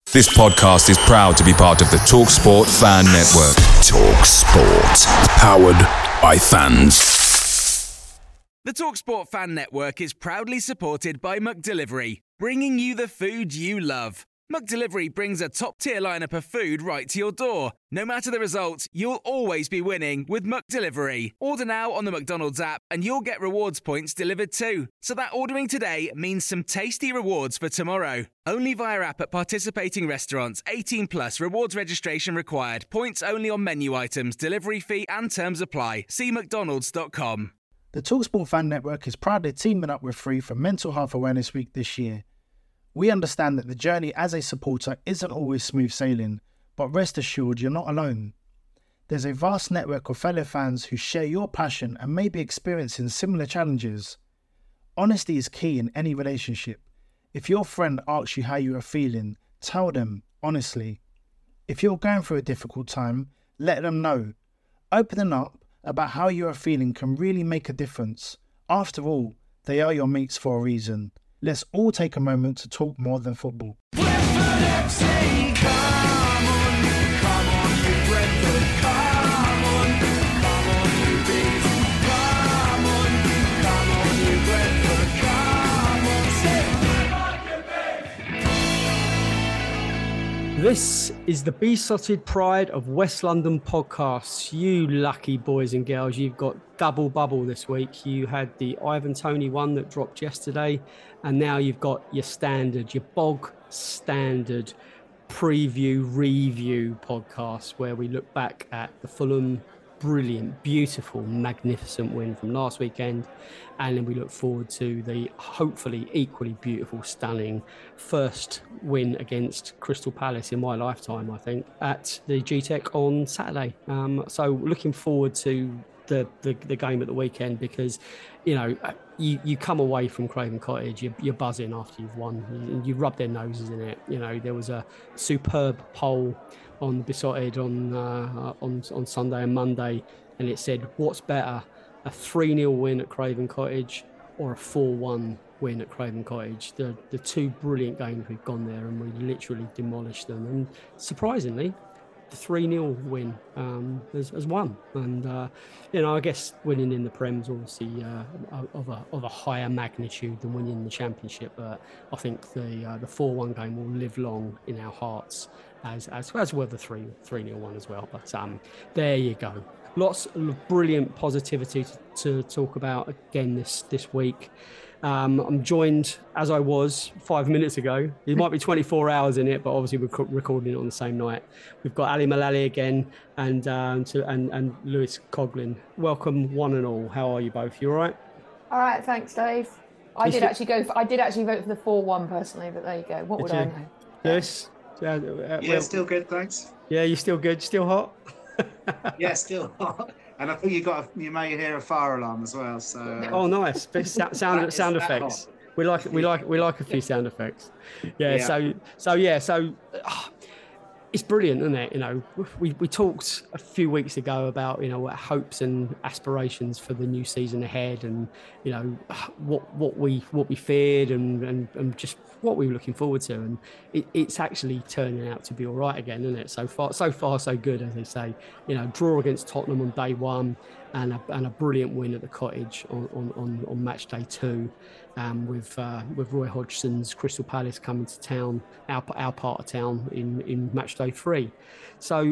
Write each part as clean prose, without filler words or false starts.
This podcast is proud to be part of the TalkSport Fan Network. TalkSport. Powered by fans. The TalkSport Fan Network is proudly supported by McDelivery, bringing you the food you love. McDelivery brings a top-tier lineup of food right to your door. No matter the result, you'll always be winning with McDelivery. Order now on the McDonald's app and you'll get rewards points delivered too. So that ordering today means some tasty rewards for tomorrow. Only via app at participating restaurants. 18 plus. Rewards registration required. Points only on menu items. Delivery fee and terms apply. See mcdonalds.com. The TalkSport Fan Network is proudly teaming up with Free for Mental Health Awareness Week this year. We understand that the journey as a supporter isn't always smooth sailing, but rest assured you're not alone. There's a vast network of fellow fans who share your passion and may be experiencing similar challenges. Honesty is key in any relationship. If your friend asks you how you are feeling, tell them honestly. If you're going through a difficult time, let them know. Opening up about how you are feeling can really make a difference. After all, they are your mates for a reason. Let's all take a moment to talk more than football. This is the Besotted Pride of West London podcasts. You lucky boys and girls, you've got double bubble this week. You had the Ivan Toney one that dropped yesterday, and now you've got your standard, your bog standard preview review podcast where we look back at the Fulham brilliant, beautiful, magnificent win from last weekend, and then we look forward to the hopefully equally beautiful, stunning first win against Crystal Palace in my lifetime, I think, at the G-Tech on Saturday. So looking forward to the game at the weekend because, you know, you come away from Craven Cottage, you're buzzing after you've won. You rub their noses in it. You know, there was a superb poll on Besotted on Sunday and Monday, and it said, what's better, a 3-0 win at Craven Cottage or a 4-1 win at Craven Cottage? The two brilliant games we've gone there, and we literally demolished them. And surprisingly, the 3-0 win has won. And, you know, I guess winning in the Prem's obviously of a higher magnitude than winning the Championship. But I think the 4-1 game will live long in our hearts, as well the 3-0 one as well. But there you go. Lots of brilliant positivity to talk about again this week. I'm joined, as I was 5 minutes ago. It might be 24 hours in it, but obviously we're recording it on the same night. We've got Ali Malali again and Lewis Coughlin. Welcome, one and all. How are you both? You all right? All right, thanks, Dave. I did actually vote for the 4-1 personally, but there you go. What would I know? Lewis? Yeah, still good, thanks. Yeah, you still good? Still hot? Yeah, still hot. And I think you may hear a fire alarm as well. So. Oh, nice! Sound effects. We like a few sound effects. Yeah. So it's brilliant, isn't it? You know, we talked a few weeks ago about, you know, hopes and aspirations for the new season ahead, and, you know, what we feared and just what we were looking forward to, and it's actually turning out to be all right again, isn't it? So far so good, as they say. You know, draw against Tottenham on day one, and a brilliant win at the Cottage on match day 2. With Roy Hodgson's Crystal Palace coming to town, our part of town in match day 3. So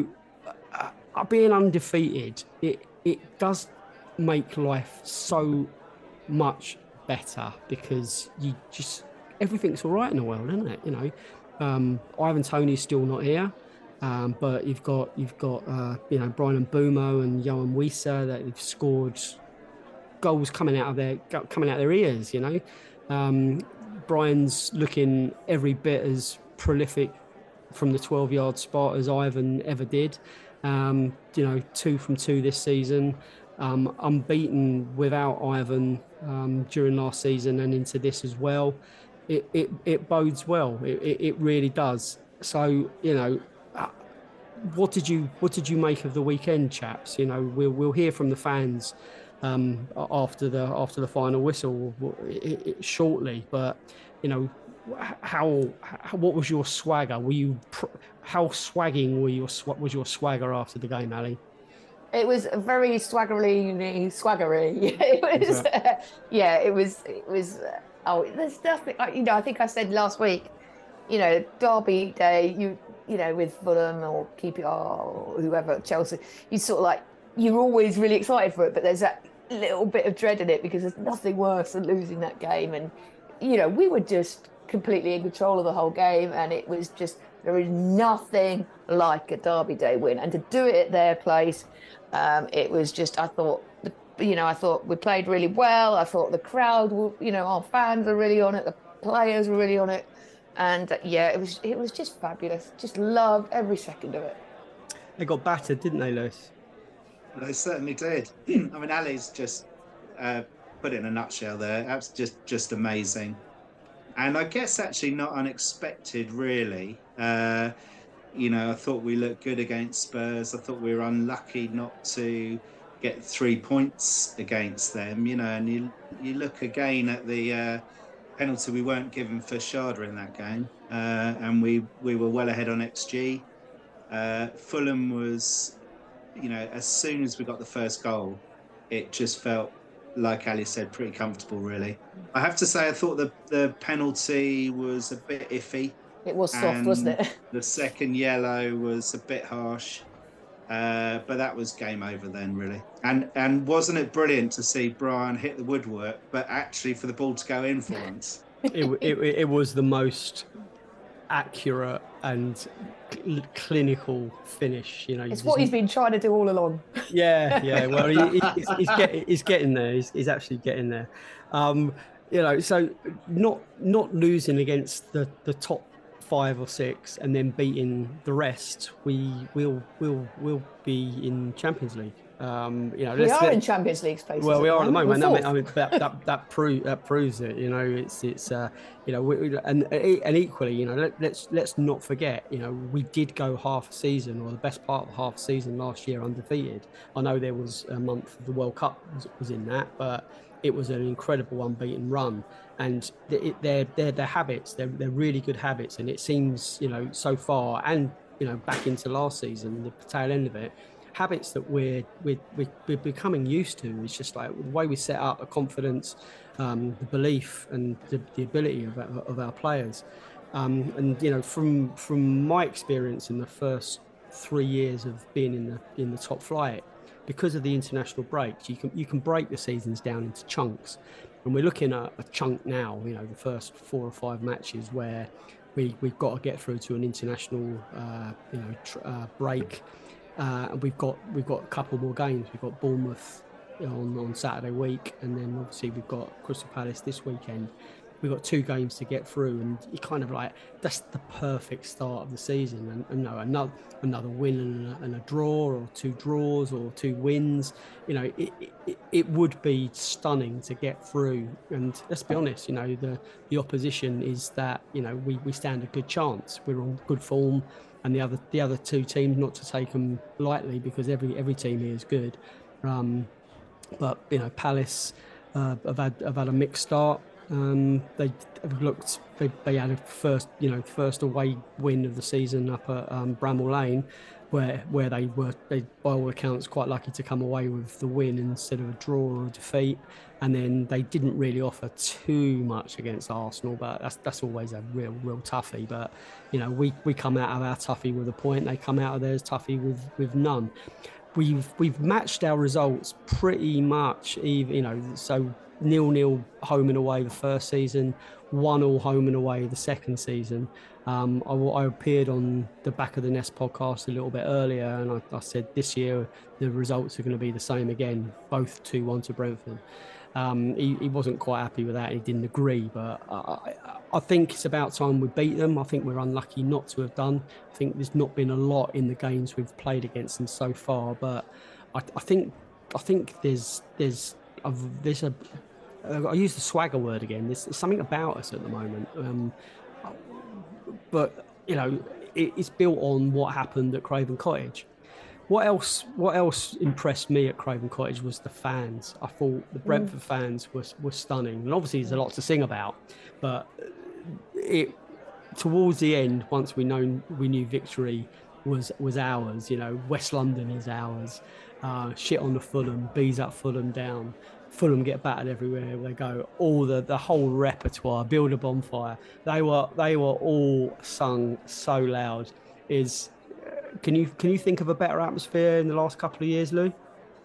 being undefeated, it does make life so much better because you just everything's all right in the world, isn't it? You know, Ivan Toney's still not here. But you've got you know, Brian Mbeumo and Yohan Wissa that have scored goals coming out of their ears. You know, Brian's looking every bit as prolific from the 12-yard spot as Ivan ever did. You know, 2 from 2 this season, unbeaten without Ivan during last season and into this as well. It bodes well. It really does. So, you know. What did you make of the weekend, chaps? You know, we'll hear from the fans after the final whistle shortly. But, you know, what was your swagger? Were you how swagging was your swagger after the game, Ali? It was very swaggery. It was, yeah, it was. Oh, there's nothing. I think I said last week, Derby day, with Fulham or QPR or whoever, Chelsea, you're always really excited for it, but there's that little bit of dread in it because there's nothing worse than losing that game. And, we were just completely in control of the whole game, and it was just, there is nothing like a Derby day win. And to do it at their place, it was just, I thought we played really well. I thought the crowd, our fans were really on it. The players were really on it. And it was just fabulous. Just loved every second of it. They got battered, didn't they, Lewis? They certainly did. I mean, Ali's just put it in a nutshell there. That's just amazing. And I guess actually not unexpected, really. I thought we looked good against Spurs. I thought we were unlucky not to get 3 points against them. And you look again at the penalty we weren't given for Sharda in that game, and we were well ahead on XG. Fulham was, as soon as we got the first goal, it just felt, like Ali said, pretty comfortable, really. I have to say, I thought the penalty was a bit iffy. It was soft, wasn't it? The second yellow was a bit harsh, but that was game over then, really. And wasn't it brilliant to see Brian hit the woodwork, but actually for the ball to go in for once? It was the most accurate and clinical finish. It's what he's been trying to do all along. Yeah. Well, he's getting there. He's actually getting there. So not losing against the top 5 or 6 and then beating the rest, we'll be in Champions League. We are in Champions League space. Well, we are at the moment. That proves it. It's and equally, let's not forget. We did go half a season, or the best part of half a season last year, undefeated. I know there was a month of the World Cup was in that, but it was an incredible unbeaten run. And they're habits. They're really good habits, and it seems so far, and back into last season, the tail end of it. Habits that we're becoming used to. It's just like the way we set up, the confidence, the belief, and the ability of our players. From my experience in the first 3 years of being in the top flight, because of the international breaks, you can break the seasons down into chunks, and we're looking at a chunk now. The first 4 or 5 matches where we've got to get through to an international break. And we've got a couple more games. We've got Bournemouth on Saturday week, and then obviously we've got Crystal Palace this weekend. We've got 2 games to get through, and you kind of like, that's the perfect start of the season. And another win and a draw, or 2 draws, or 2 wins. It would be stunning to get through. And let's be honest, the opposition is that we stand a good chance. We're on good form. And the other 2 teams, not to take them lightly, because every team here is good, but Palace have had a mixed start. They had a first away win of the season up at Bramall Lane, where they were by all accounts quite lucky to come away with the win instead of a draw or a defeat. And then they didn't really offer too much against Arsenal, but that's always a real toughie. But we come out of our toughie with a point, they come out of theirs toughie with none. We've matched our results pretty much, even so 0-0 home and away the first season, 1-1 home and away the second season. I appeared on the Back of the Nest podcast a little bit earlier, and I said this year the results are going to be the same again, both 2-1 to Brentford. He wasn't quite happy with that. He didn't agree, but I think it's about time we beat them. I think we're unlucky not to have done. I think there's not been a lot in the games we've played against them so far, but I think there's a I use the swagger word again. There's something about us at the moment, but it's built on what happened at Craven Cottage. What else impressed me at Craven Cottage was the fans. I thought the Brentford fans were stunning. And obviously there's a lot to sing about, but it towards the end, once we knew victory was ours. West London is ours. Shit on the Fulham, bees up Fulham down. Fulham get battered everywhere they go. All the whole repertoire, build a bonfire. They were all sung so loud. Can you think of a better atmosphere in the last couple of years, Lou?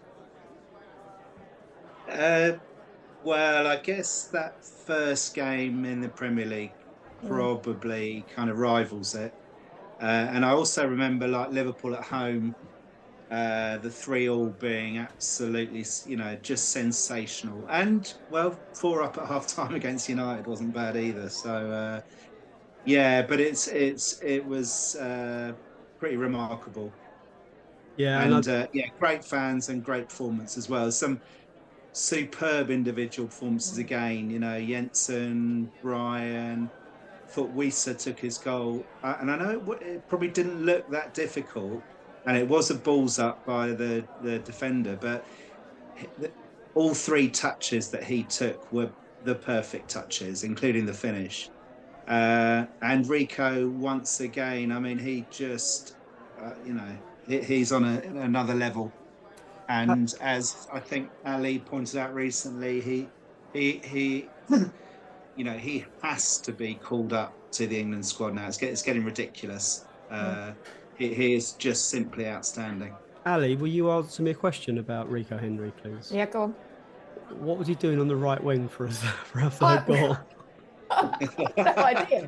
Well, I guess that first game in the Premier League probably kind of rivals it. And I also remember, like, Liverpool at home, the 3-3 being absolutely, just sensational. And, well, 4-up at half-time against United wasn't bad either. So, but it was pretty remarkable. Yeah, and great fans and great performance as well. Some superb individual performances again. Jensen, Brian. Thought Wissa took his goal, and I know it probably didn't look that difficult, and it was a balls up by the defender, but all 3 touches that he took were the perfect touches, including the finish. And Rico, once again, I mean, he just, he's on another level. And as I think Ali pointed out recently, he he has to be called up to the England squad now. It's getting ridiculous. He is just simply outstanding. Ali, will you answer me a question about Rico Henry, please? Yeah, go on. What was he doing on the right wing for a third goal? No idea.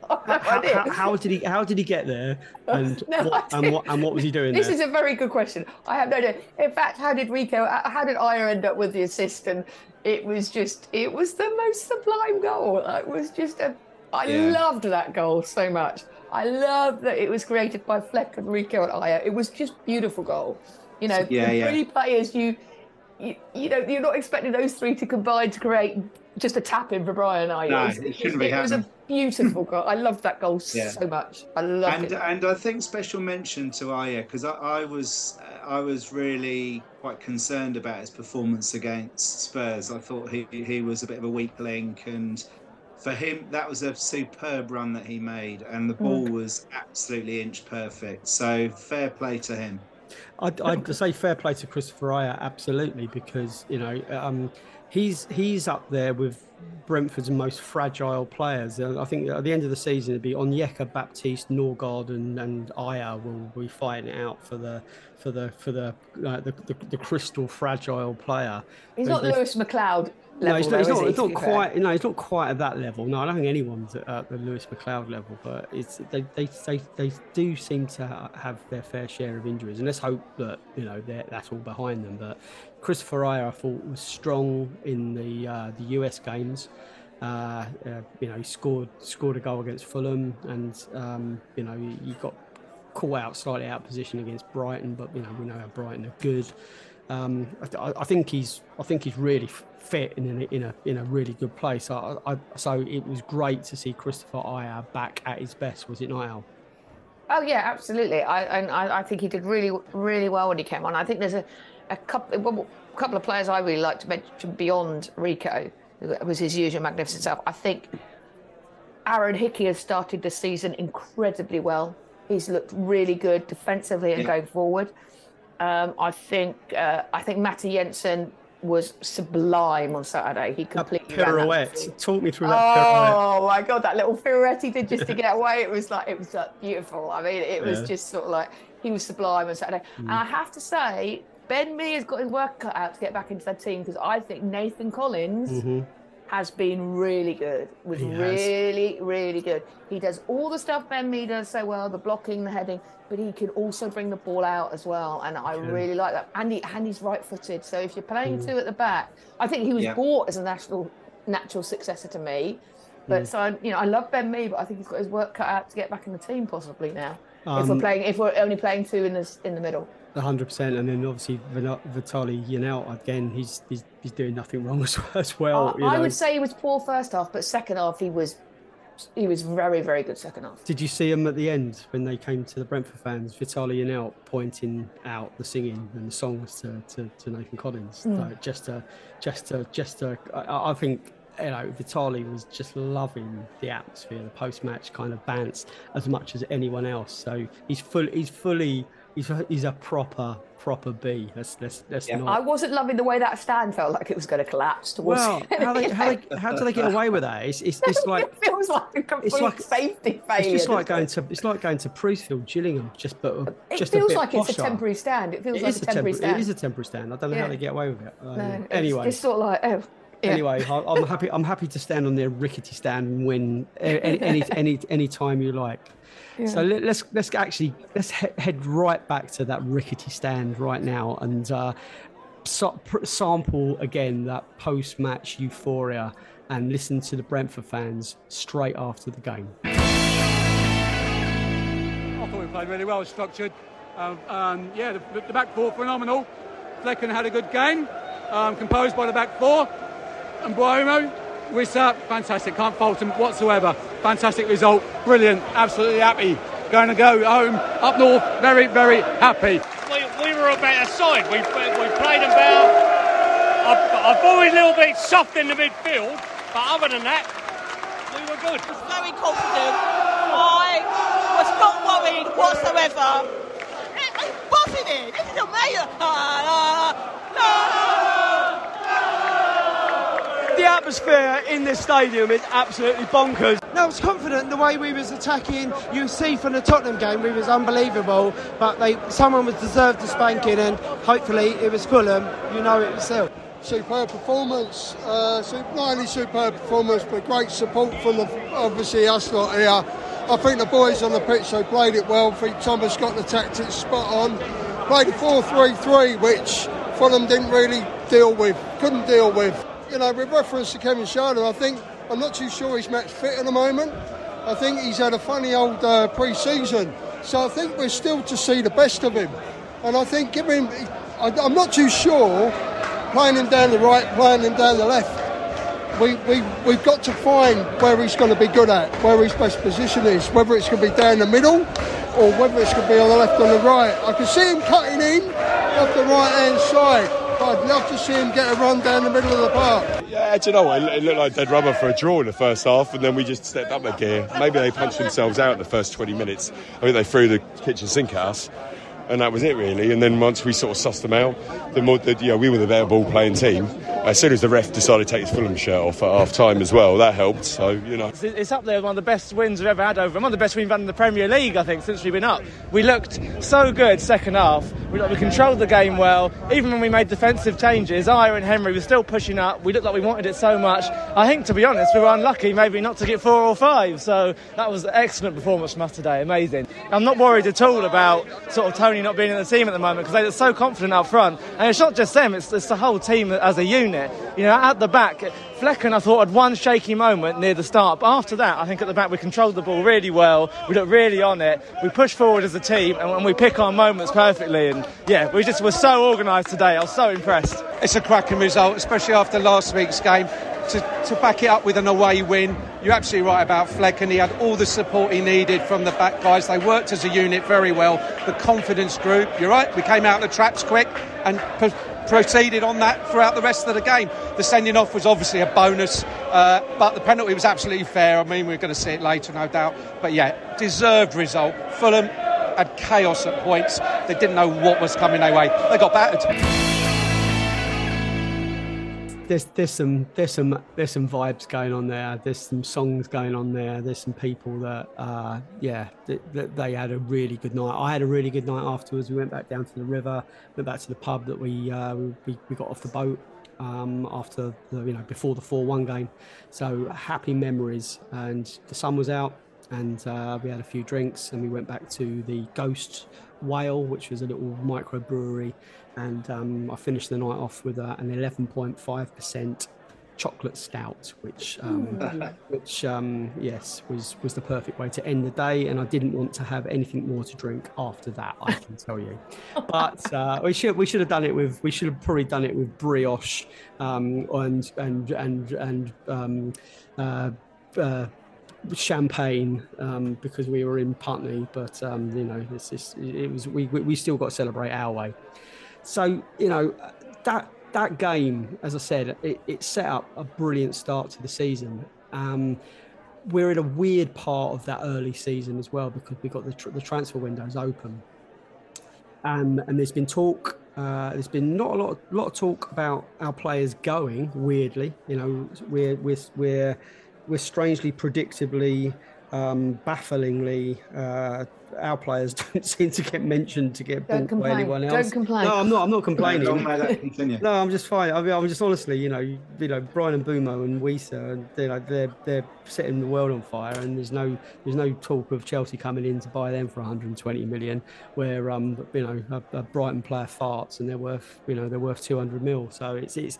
How did he get there? And what was he doing? This is a very good question. I have no idea. In fact, how did Ayer end up with the assist? And it was the most sublime goal. It was just I loved that goal so much. I love that it was created by Fleck and Rico and Ayer. It was just beautiful goal. Three players. You're not expecting those 3 to combine to create just a tap in for Brian Ayer. No, it shouldn't be happening. It was a beautiful goal. I loved that goal so much. I loved it. And I think special mention to Ayer, because I was really quite concerned about his performance against Spurs. I thought he was a bit of a weak link, and for him that was a superb run that he made, and the ball was absolutely inch perfect. So fair play to him. I'd say fair play to Christopher Ayer, absolutely, because he's up there with Brentford's most fragile players. I think at the end of the season it'd be Onyeka, Baptiste, Norgard, and Ayer will be fighting it out for the crystal fragile player. He's not Lewis McLeod level. No, he's not quite. No, he's not quite at that level. No, I don't think anyone's at the Lewis McLeod level. But they do seem to have their fair share of injuries, and let's hope that that's all behind them. But Christopher Ayer, I thought, was strong in the US games. He scored a goal against Fulham, and he got caught out slightly out of position against Brighton. But we know how Brighton are good. I think he's really fit in a really good place. So it was great to see Christopher Ayer back at his best, was it not, Al? Oh yeah, absolutely. I think he did really, really well when he came on. I think there's a couple of players I really like to mention beyond Rico, who was his usual magnificent self. I think Aaron Hickey has started the season incredibly well. He's looked really good defensively and going forward. I think Matty Jensen was sublime on Saturday. He completely pirouette. Talk me through that pirouette. Oh my God, that little pirouette he did just to get away. It was beautiful. I mean, it was just sort of like he was sublime on Saturday. And I have to say, Ben Mee has got his work cut out to get back into that team, because I think Nathan Collins has been really good. Really, really good. He does all the stuff Ben Mee does so well, the blocking, the heading, but he can also bring the ball out as well. And I really like that. And he's right-footed. So if you're playing 2 at the back, I think he was bought as a natural successor to me. But so I love Ben Mee, but I think he's got his work cut out to get back in the team possibly now. If we're only playing 2 in the middle. 100%, and then obviously Vitaly Janelt again. He's doing nothing wrong as well. I would say he was poor first half, but second half he was very, very good second half. Did you see him at the end when they came to the Brentford fans? Vitaly Janelt pointing out the singing and the songs to Nathan Collins. So just to I think Vitali was just loving the atmosphere, the post-match kind of bants as much as anyone else. So he's a proper B. Let's not. I wasn't loving the way that stand felt like it was going to collapse towards. Well, how do they get away with that? It's like it feels like a complete safety failure. It's like going to Priestfield, Gillingham. It feels like it's a temporary stand. It feels like a temporary stand. It is a temporary stand. I don't know how they get away with it. No, anyway, it's sort of like Yeah. Anyway, I'm happy to stand on their rickety stand and win any time you like. Yeah. So let's head right back to that rickety stand right now and sample again that post-match euphoria and listen to the Brentford fans straight after the game. I thought we played really well, structured. The back four phenomenal. Flecken had a good game, composed by the back four. And Mbeumo, Wissa, fantastic, can't fault him whatsoever. Fantastic result, brilliant, absolutely happy. Going to go home up north, very, very happy. We were a better side, we played them better. I thought we were a little bit soft in the midfield, but other than that, we were good. I was very confident, I was not worried whatsoever. I'm buzzing it, this is amazing. The atmosphere in this stadium is absolutely bonkers. No, I was confident the way we was attacking. You see from the Tottenham game, we was unbelievable. But someone was deserved the spanking, and hopefully it was Fulham. You know it yourself. Superb performance, not only superb performance, but great support from obviously us lot here. I think the boys on the pitch, they played it well. I think Thomas got the tactics spot on. Played a 4-3-3, which Fulham didn't really couldn't deal with. With reference to Kevin Schade, I'm not too sure he's match fit at the moment. I think he's had a funny old pre-season. So I think we're still to see the best of him. And I think I'm not too sure, playing him down the right, playing him down the left, we've got to find where he's going to be good at, where his best position is, whether it's going to be down the middle or whether it's going to be on the left or the right. I can see him cutting in off the right-hand side. I'd love to see him get a run down the middle of the park. Yeah, do you know what? It looked like dead rubber for a draw in the first half, and then we just stepped up a gear. Maybe they punched themselves out in the first 20 minutes. I think they threw the kitchen sink at us, and that was it really. And then once we sort of sussed them out, we were the better ball playing team. As soon as the ref decided to take his Fulham shirt off at half time as well, that helped. So it's up there, one of the best wins we've ever had over them. One of the best we've had in the Premier League, I think, since we've been up. We looked so good second half. We controlled the game well. Even when we made defensive changes, Ayer and Henry were still pushing up. We looked like we wanted it so much. I think, to be honest, we were unlucky maybe not to get 4 or 5. So that was an excellent performance from us today. Amazing. I'm not worried at all about sort of Tony not being in the team at the moment, because they look so confident up front. And it's not just them, it's the whole team as a unit. At the back, Flecken, I thought, had one shaky moment near the start. But after that, I think at the back we controlled the ball really well. We looked really on it. We pushed forward as a team, and we pick our moments perfectly. And we just were so organised today. I was so impressed. It's a cracking result, especially after last week's game. To back it up with an away win, you're absolutely right about Flecken. He had all the support he needed from the back guys. They worked as a unit very well. The confidence group, you're right, we came out of the traps quick and proceeded on that throughout the rest of the game. The sending off was obviously a bonus, but the penalty was absolutely fair. I mean, we're going to see it later, no doubt. But deserved result. Fulham had chaos at points. They didn't know what was coming their way. They got battered. There's some vibes going on there. There's some songs going on there. There's some people that they had a really good night. I had a really good night afterwards. We went back down to the river, went back to the pub that we got off the boat after before the 4-1 game. So happy memories. And the sun was out, and we had a few drinks, and we went back to the Ghost Whale, which was a little microbrewery. And I finished the night off with an 11.5% chocolate stout, which was the perfect way to end the day. And I didn't want to have anything more to drink after that, I can tell you. But we should have done it with. We should have probably done it with brioche and champagne because we were in Putney. But we still got to celebrate our way. So, that that game, as I said, it set up a brilliant start to the season. We're in a weird part of that early season as well, because we've got the transfer windows open. And there's been talk. There's been not a lot of talk about our players going. Weirdly, we're strangely, predictably, bafflingly, our players don't seem to get mentioned to get bought by anyone else. Don't complain. No, I'm not complaining. Don't let that continue. No, I'm just fine. I'm just honestly, Brian Mbeumo and Wissa, they're setting the world on fire, and there's no talk of Chelsea coming in to buy them for 120 million, where a Brighton player farts and they're worth 200 mil. So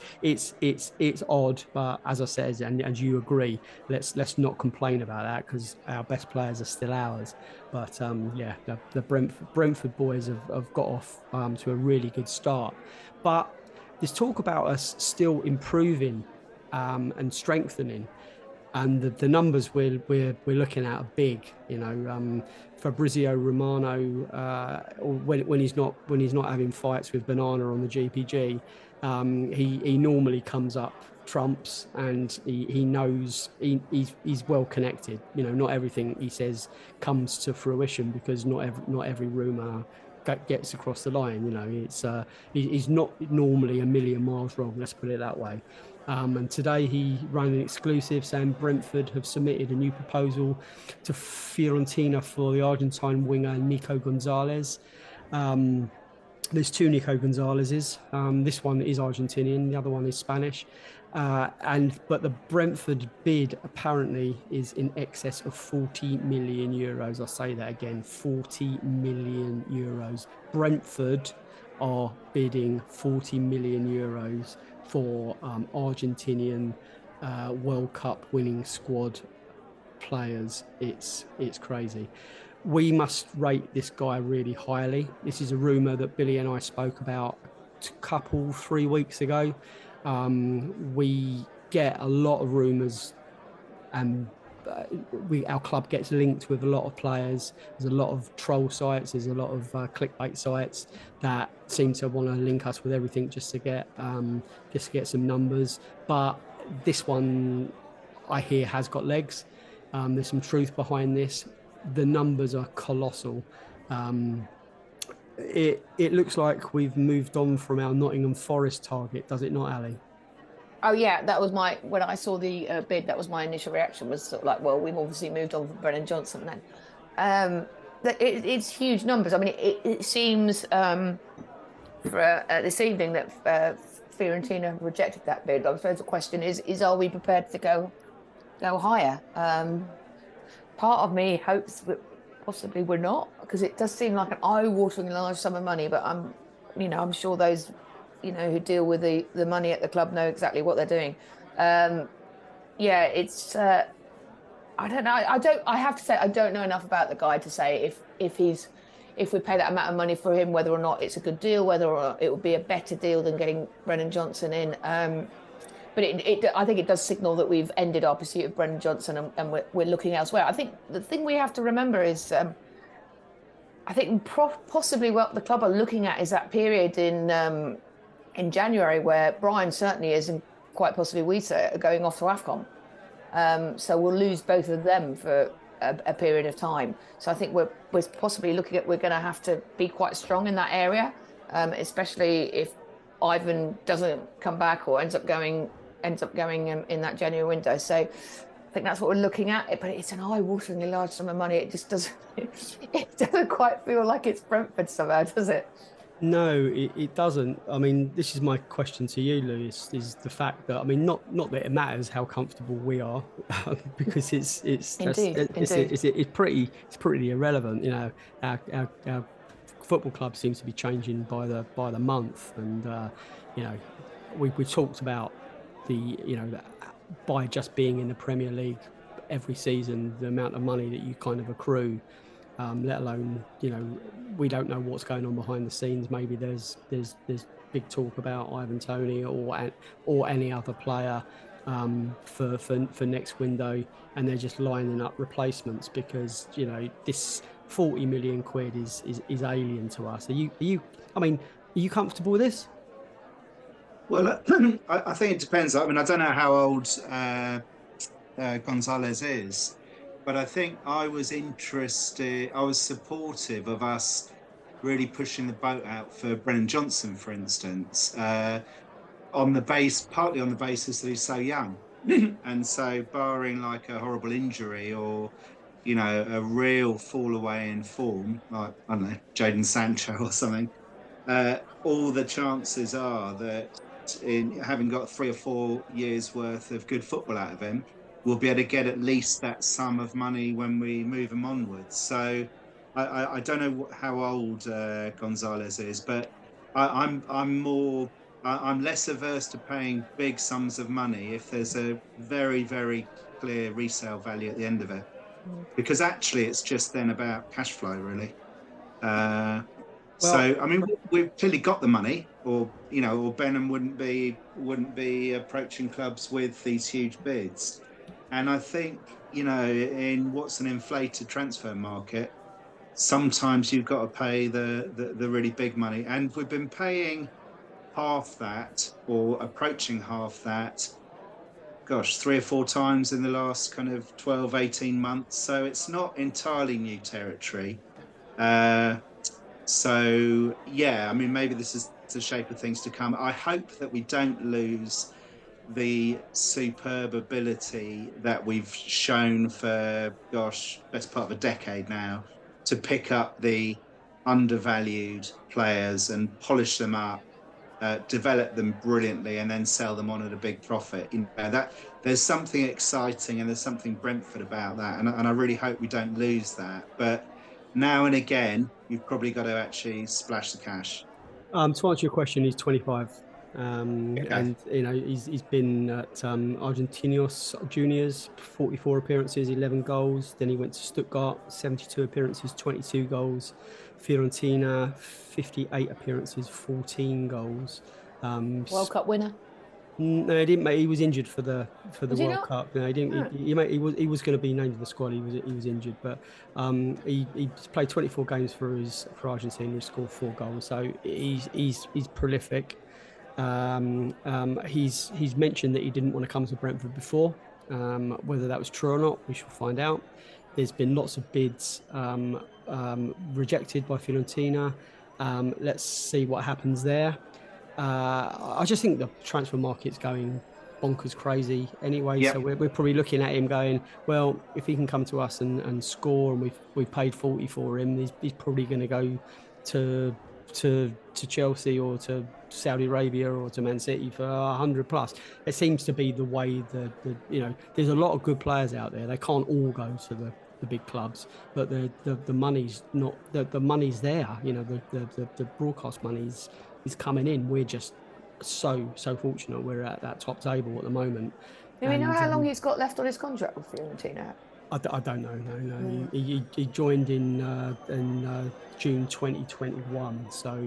it's odd, but as I said, and you agree, let's not complain about that, because our best players are still ours. But the Brentford boys have got off to a really good start. But there's talk about us still improving and strengthening, and the numbers we're looking at are big. Fabrizio Romano, when he's not having fights with Banana on the GPG, he normally comes up trumps, and he knows he's well connected. Not everything he says comes to fruition, because not every rumour gets across the line. He's not normally a million miles wrong, let's put it that way. And today he ran an exclusive saying Brentford have submitted a new proposal to Fiorentina for the Argentine winger Nico Gonzalez. There's two Nico Gonzalez's. This one is Argentinian, the other one is Spanish. But the Brentford bid apparently is in excess of 40 million euros. I'll say that again, 40 million euros. Brentford are bidding 40 million euros for Argentinian World Cup winning squad players. It's crazy. We must rate this guy really highly. This is a rumour that Billy and I spoke about 3 weeks ago. We get a lot of rumours, and our club gets linked with a lot of players. There's a lot of troll sites, there's a lot of clickbait sites that seem to want to link us with everything just to get some numbers. But this one, I hear, has got legs. There's some truth behind this. The numbers are colossal. It looks like we've moved on from our Nottingham Forest target, does it not, Ali? Oh yeah, that was when I saw the bid, that was my initial reaction, was sort of like, well, we've obviously moved on from Brennan Johnson then. It's huge numbers. I mean, it seems for this evening that Fiorentina rejected that bid. I suppose the question is are we prepared to go higher? Part of me hopes that possibly we're not, because it does seem like an eye-watering large sum of money, but I'm sure those who deal with the money at the club know exactly what they're doing. It's I don't know. I have to say I don't know enough about the guy to say if we pay that amount of money for him, whether or not it's a good deal, whether or not it would be a better deal than getting Brennan Johnson in. But I think it does signal that we've ended our pursuit of Brennan Johnson and we're looking elsewhere. I think the thing we have to remember is, I think possibly what the club are looking at is that period in January where Brian certainly is, and quite possibly Wissa, are going off to AFCON. So we'll lose both of them for a period of time. So I think we're possibly looking at, we're going to have to be quite strong in that area, especially if Ivan doesn't come back or ends up going in that January window. So I think that's what we're looking at. But it's an eye-wateringly large sum of money. It just doesn't. It doesn't quite feel like it's Brentford somehow, does it? No, it doesn't. I mean, this is my question to you, Lewis, is the fact that, I mean, not that it matters how comfortable we are, because it's pretty irrelevant. Our football club seems to be changing by the month, and we talked about by just being in the Premier League every season, the amount of money that you kind of accrue. Let alone, we don't know what's going on behind the scenes. Maybe there's big talk about Ivan Toney or any other player for next window, and they're just lining up replacements because this 40 million quid is alien to us. Are you comfortable with this? Well, I think it depends. I mean, I don't know how old Gonzalez is, but I think I was supportive of us really pushing the boat out for Brennan Johnson, for instance, partly on the basis that he's so young. And so barring like a horrible injury or, a real fall away in form, like, I don't know, Jadon Sancho or something, all the chances are that in having got 3 or 4 years worth of good football out of him, we'll be able to get at least that sum of money when we move him onwards. So I don't know how old Gonzalez is, but I'm less averse to paying big sums of money if there's a very, very clear resale value at the end of it, because actually it's just then about cash flow, really. So I mean, we've clearly got the money, or Benham wouldn't be approaching clubs with these huge bids. And I think in what's an inflated transfer market, sometimes you've got to pay the really big money, and we've been paying half that or approaching half that, 3 or 4 times in the last kind of 12-18 months. So it's not entirely new territory. So yeah, I mean, maybe this is the shape of things to come. I hope that we don't lose the superb ability that we've shown for best part of a decade now to pick up the undervalued players and polish them up, develop them brilliantly, and then sell them on at a big profit. That there's something exciting and there's something Brentford about that, and I really hope we don't lose that. But now and again, you've probably got to actually splash the cash. To answer your question, he's 25. Okay. And he's been at Argentinos Juniors, 44 appearances, 11 goals. Then he went to Stuttgart, 72 appearances, 22 goals. Fiorentina, 58 appearances, 14 goals. World Cup winner. No, he didn't. He was injured for the World not? Cup. No, he didn't. Oh. He was going to be named in the squad. He was injured, but he played 24 games for Argentina. He scored 4 goals. So he's prolific. He's mentioned that he didn't want to come to Brentford before. Whether that was true or not, we shall find out. There's been lots of bids rejected by Fiorentina. Let's see what happens there. I just think the transfer market's going bonkers crazy anyway. Yep. So we're probably looking at him going, well, if he can come to us and score, and we've paid 40 for him, he's probably going to go to Chelsea or to Saudi Arabia or to Man City for 100 plus. It seems to be the way there's a lot of good players out there. They can't all go to the big clubs, but the money's not the money's there. The broadcast money is coming in. We're just so fortunate we're at that top table at the moment. Do we know how long he's got left on his contract with Fiorentina? I don't know. No. He joined in June 2021, so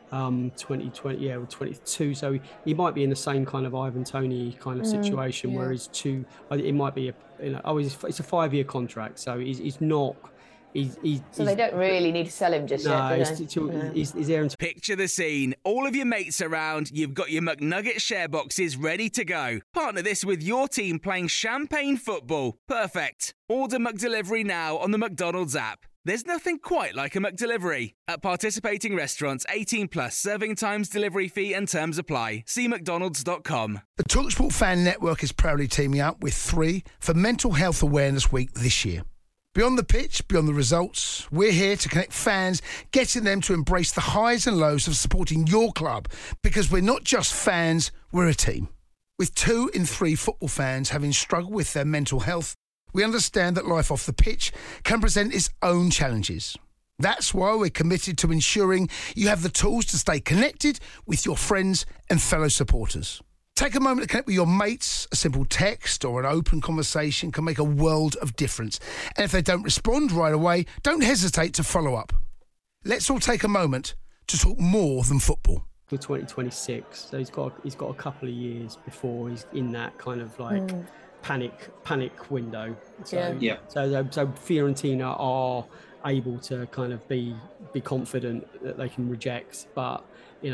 2020, 22. So he might be in the same kind of Ivan Toney kind of situation where he's two. It might be it's a 5-year contract, so he's not. So they don't really need to sell him just yet, do they? He's there. Picture the scene. All of your mates around, you've got your McNugget share boxes ready to go. Partner this with your team playing champagne football. Perfect. Order McDelivery now on the McDonald's app. There's nothing quite like a McDelivery. At participating restaurants, 18 plus, serving times, delivery fee and terms apply. See mcdonalds.com. The TalkSport Fan Network is proudly teaming up with 3 for Mental Health Awareness Week this year. Beyond the pitch, beyond the results, we're here to connect fans, getting them to embrace the highs and lows of supporting your club, because we're not just fans, we're a team. With 2 in 3 football fans having struggled with their mental health, we understand that life off the pitch can present its own challenges. That's why we're committed to ensuring you have the tools to stay connected with your friends and fellow supporters. Take a moment to connect with your mates. A simple text or an open conversation can make a world of difference. And if they don't respond right away, don't hesitate to follow up. Let's all take a moment to talk more than football. 2026, so he's got a couple of years before he's in that kind of like panic window. So Fiorentina are able to kind of be confident that they can reject, but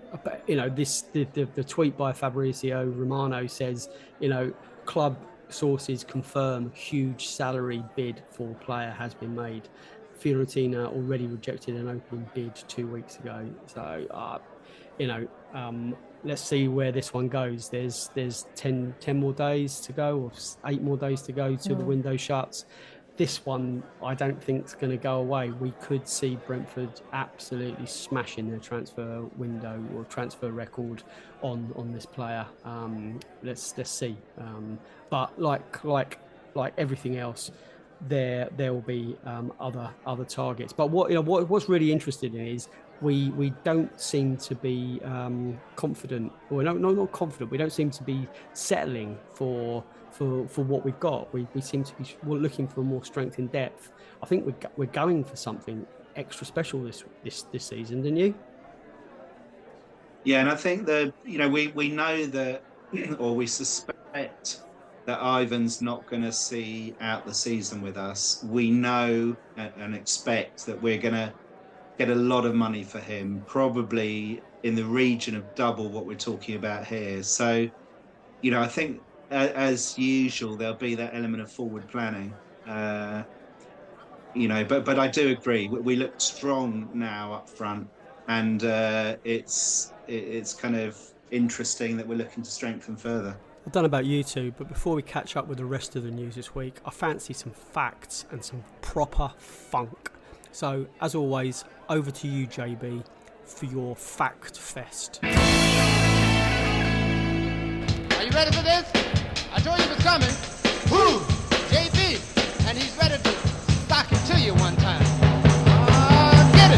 you know, the tweet by Fabrizio Romano says, you know, club sources confirm huge salary bid for player has been made. Fiorentina already rejected an opening bid 2 weeks ago. So, you know, let's see where this one goes. There's 10 more days to go, or 8 more days to go till the window shuts. This one, I don't think is going to go away. We could see Brentford absolutely smashing their transfer window or transfer record on this player. Let's see. But like everything else, there will be other targets. But what's really interesting is we don't seem to be confident, or not confident. We don't seem to be settling for what we've got. We seem to be looking for more strength in depth. I think we're going for something extra special this season, didn't you? Yeah, and I think that, you know, we know that, or we suspect that Ivan's not going to see out the season with us. We know and expect that we're going to get a lot of money for him, probably in the region of double what we're talking about here. So, you know, I think as usual, there'll be that element of forward planning, you know, but I do agree. We look strong now up front, and it's kind of interesting that we're looking to strengthen further. I don't know about you two, but before we catch up with the rest of the news this week, I fancy some facts and some proper funk. So, as always, over to you, JB, for your fact fest. Are you ready for this? I told you it was coming. Who? JB, and he's ready to sock it to you one time. Get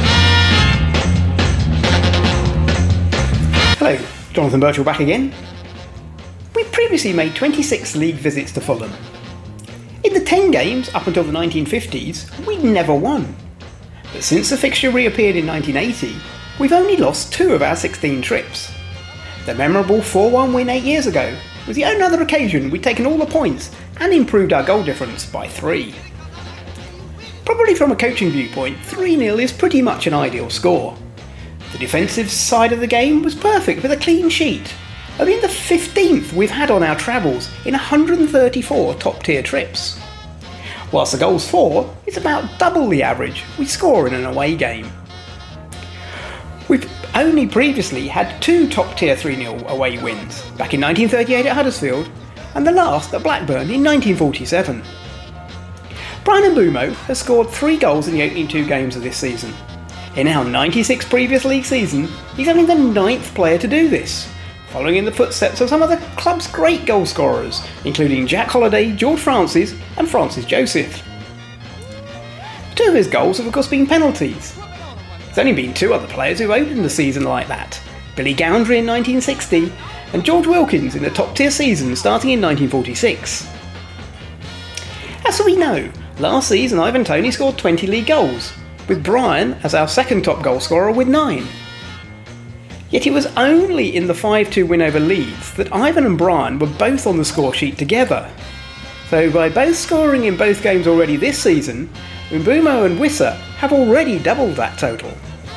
it! Hello, Jonathan Birchall back again. We previously made 26 league visits to Fulham. In the 10 games up until the 1950s, we'd never won. But since the fixture reappeared in 1980, we've only lost 2 of our 16 trips. The memorable 4-1 win 8 years ago was the only other occasion we'd taken all the points and improved our goal difference by 3. Probably from a coaching viewpoint, 3-0 is pretty much an ideal score. The defensive side of the game was perfect with a clean sheet. Only the 15th we've had on our travels in 134 top-tier trips. Whilst the goals for is about double the average we score in an away game. We've only previously had 2 top-tier 3-0 away wins, back in 1938 at Huddersfield, and the last at Blackburn in 1947. Bryan Mbeumo has scored 3 goals in the opening 2 games of this season. In our 96 previous league season, he's only the 9th player to do this, following in the footsteps of some of the club's great goal scorers, including Jack Holliday, George Francis and Francis Joseph. 2 of his goals have of course been penalties. There's only been 2 other players who've opened the season like that, Billy Gowndry in 1960 and George Wilkins in the top tier season starting in 1946. As we know, last season Ivan Toney scored 20 league goals, with Brian as our second top goal scorer with 9. Yet it was only in the 5-2 win over Leeds that Ivan and Brian were both on the score sheet together. So by both scoring in both games already this season, Mbeumo and Wissa have already doubled that total.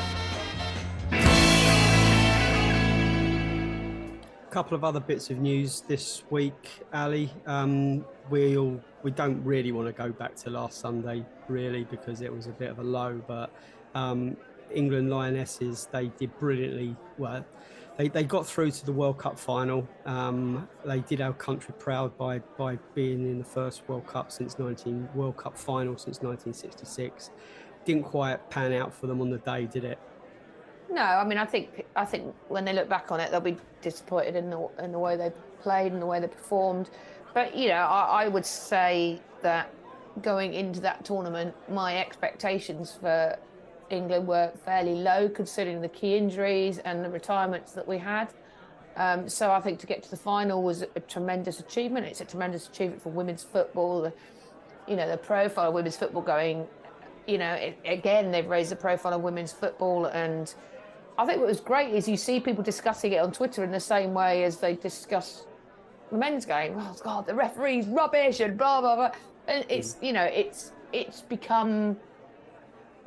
A couple of other bits of news this week, Ali. We don't really want to go back to last Sunday, really, because it was a bit of a low, but England Lionesses, they did brilliantly well. They got through to the World Cup final. They did our country proud by being in the first World Cup final since 1966. Didn't quite pan out for them on the day, did it? No, I mean, I think when they look back on it, they'll be disappointed in the way they played and the way they performed. But you know, I would say that going into that tournament, my expectations for England were fairly low, considering the key injuries and the retirements that we had. So I think to get to the final was a tremendous achievement. It's a tremendous achievement for women's football. The profile of women's football going, again, they've raised the profile of women's football. And I think what was great is you see people discussing it on Twitter in the same way as they discuss the men's game. Oh God, the referee's rubbish and blah, blah, blah. And it's become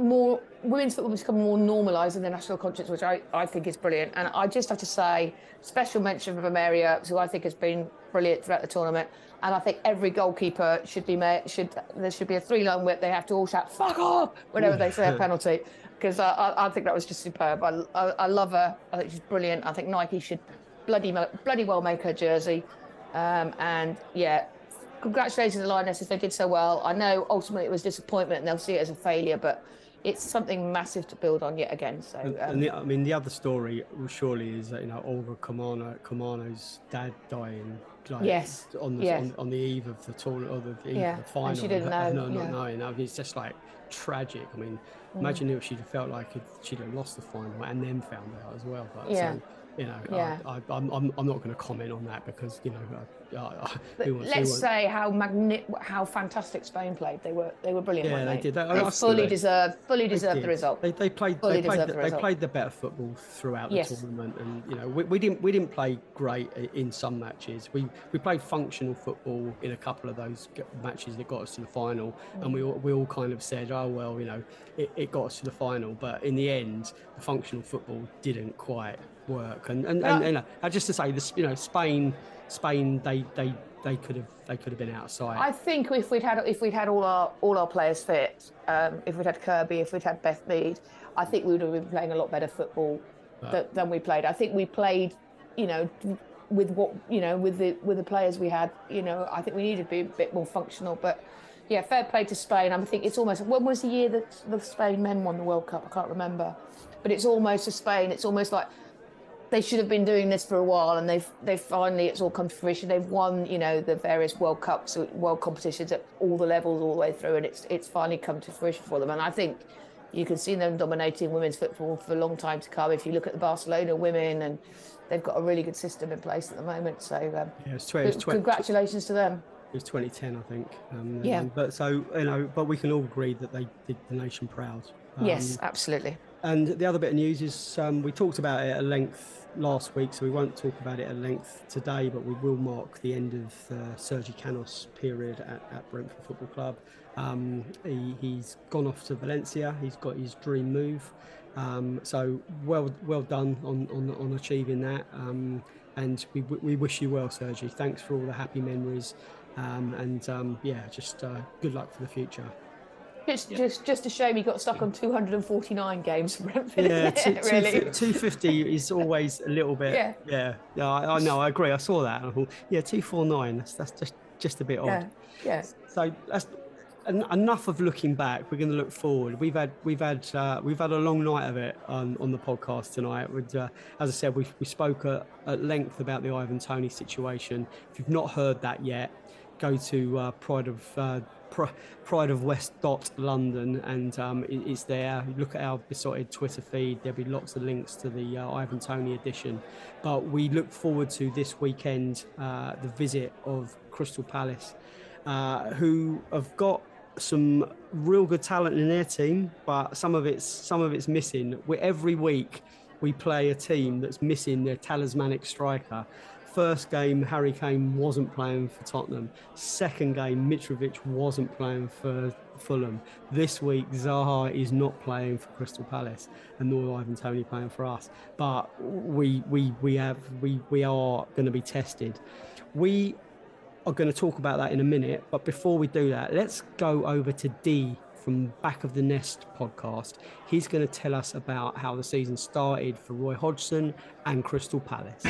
women's football has become more normalised in the national conscience, which I think is brilliant. And I just have to say, special mention for Mary Earps, who I think has been brilliant throughout the tournament. And I think every goalkeeper there should be a 3-line whip. They have to all shout "fuck off" whenever they say a penalty, because I think that was just superb. I love her. I think she's brilliant. I think Nike should bloody well make her jersey. And yeah, congratulations to the Lionesses. They did so well. I know ultimately it was disappointment and they'll see it as a failure, but it's something massive to build on yet again. So, the other story surely is that Olga Kamano's dad dying. Yes. On the eve of the tournament, or the eve of the final. And she didn't know. Not knowing. It's just like tragic. I mean, imagine if she'd have felt like she'd have lost the final and then found out as well. But I'm not going to comment on that because let's say how fantastic Spain played. They were brilliant. Yeah, they did. They fully deserved the result. They played the better football throughout the tournament, and we didn't play great in some matches. We played functional football in a couple of those matches that got us to the final, and we all kind of said, oh well, it got us to the final, but in the end, the functional football didn't quite work. And just to say this, Spain, they could have been outside. I think if we'd had all our players fit, if we'd had Kirby, if we'd had Beth Mead, I think we would have been playing a lot better football than we played. I think we played, with the players we had, I think we needed to be a bit more functional. But yeah, fair play to Spain. I think it's almost, when was the year that the Spain men won the World Cup? I can't remember, but it's almost to Spain. It's almost like they should have been doing this for a while, and they've finally, it's all come to fruition. They've won, the various World Cups, world competitions at all the levels, all the way through, and it's finally come to fruition for them. And I think you can see them dominating women's football for a long time to come. If you look at the Barcelona women, and they've got a really good system in place at the moment. So congratulations to them. It was 2010, I think. But we can all agree that they did the nation proud. Yes, absolutely. And the other bit of news is we talked about it at length last week, so we won't talk about it at length today, but we will mark the end of Sergi Canos' period at Brentford Football Club. He's gone off to Valencia. He's got his dream move. So well done on achieving that. And we wish you well, Sergi. Thanks for all the happy memories. Just good luck for the future. Just a shame he got stuck on 249 games for Brentford. Yeah, really. 250 is always a little bit. Yeah. I know. I agree. I saw that. And I thought, 249. That's just a bit odd. Yeah. So that's enough of looking back. We're going to look forward. We've had a long night of it on the podcast tonight. As I said, we spoke at length about the Ivan Toney situation. If you've not heard that yet, go to Pride of West London, and it's there. Look at our Besotted Twitter feed. There'll be lots of links to the Ivan Toney edition. But we look forward to this weekend the visit of Crystal Palace, who have got some real good talent in their team, but some of it's missing. Every week we play a team that's missing their talismanic striker. First game, Harry Kane wasn't playing for Tottenham. Second game, Mitrovic wasn't playing for Fulham. This week, Zaha is not playing for Crystal Palace, and nor Ivan Toney playing for us. But we are going to be tested. We are going to talk about that in a minute. But before we do that, let's go over to D from Back of the Nest podcast. He's going to tell us about how the season started for Roy Hodgson and Crystal Palace.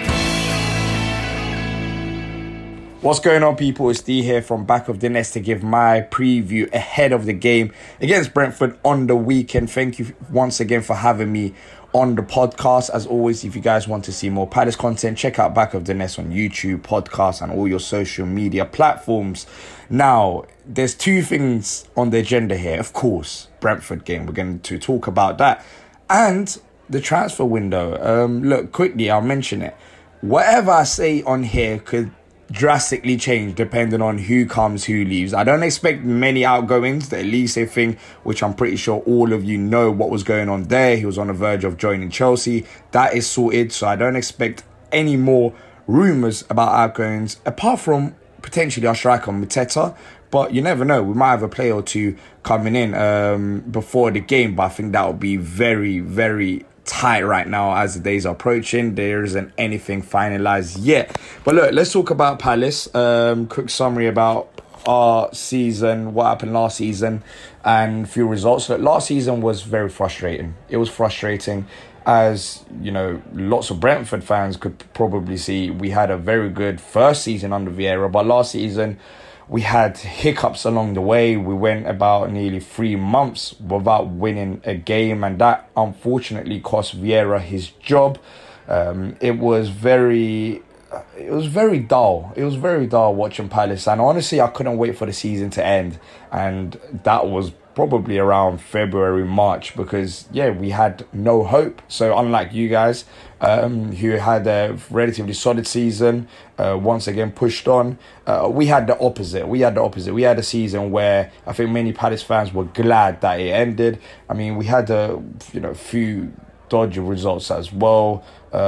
What's going on, people? It's D here from Back of the Nest to give my preview ahead of the game against Brentford on the weekend. Thank you once again for having me on the podcast. As always, if you guys want to see more Palace content, check out Back of the Nest on YouTube, podcast, and all your social media platforms. Now, there's two things on the agenda here. Of course, Brentford game. We're going to talk about that. And the transfer window. Look, quickly, I'll mention it. Whatever I say on here could drastically change depending on who comes, who leaves. I don't expect many outgoings. The Elise thing, which I'm pretty sure all of you know what was going on there. He was on the verge of joining Chelsea. That is sorted, so I don't expect any more rumours about outgoings, apart from potentially our striker Mateta. But you never know. We might have a player or two coming in before the game. But I think that will be very, very tight right now as the days are approaching. There isn't anything finalised yet. But look, let's talk about Palace. Quick summary about our season, what happened last season, and a few results. Look, last season was very frustrating. It was frustrating. As you know, lots of Brentford fans could probably see, we had a very good first season under Vieira, but last season we had hiccups along the way. We went about nearly 3 months without winning a game, and that unfortunately cost Vieira his job. It was very dull. It was very dull watching Palace, and honestly, I couldn't wait for the season to end, and that was probably around February, March, because we had no hope. So unlike you guys, who had a relatively solid season, once again pushed on, we had the opposite. We had a season where I think many Palace fans were glad that it ended. I mean, we had a few dodgy results as well.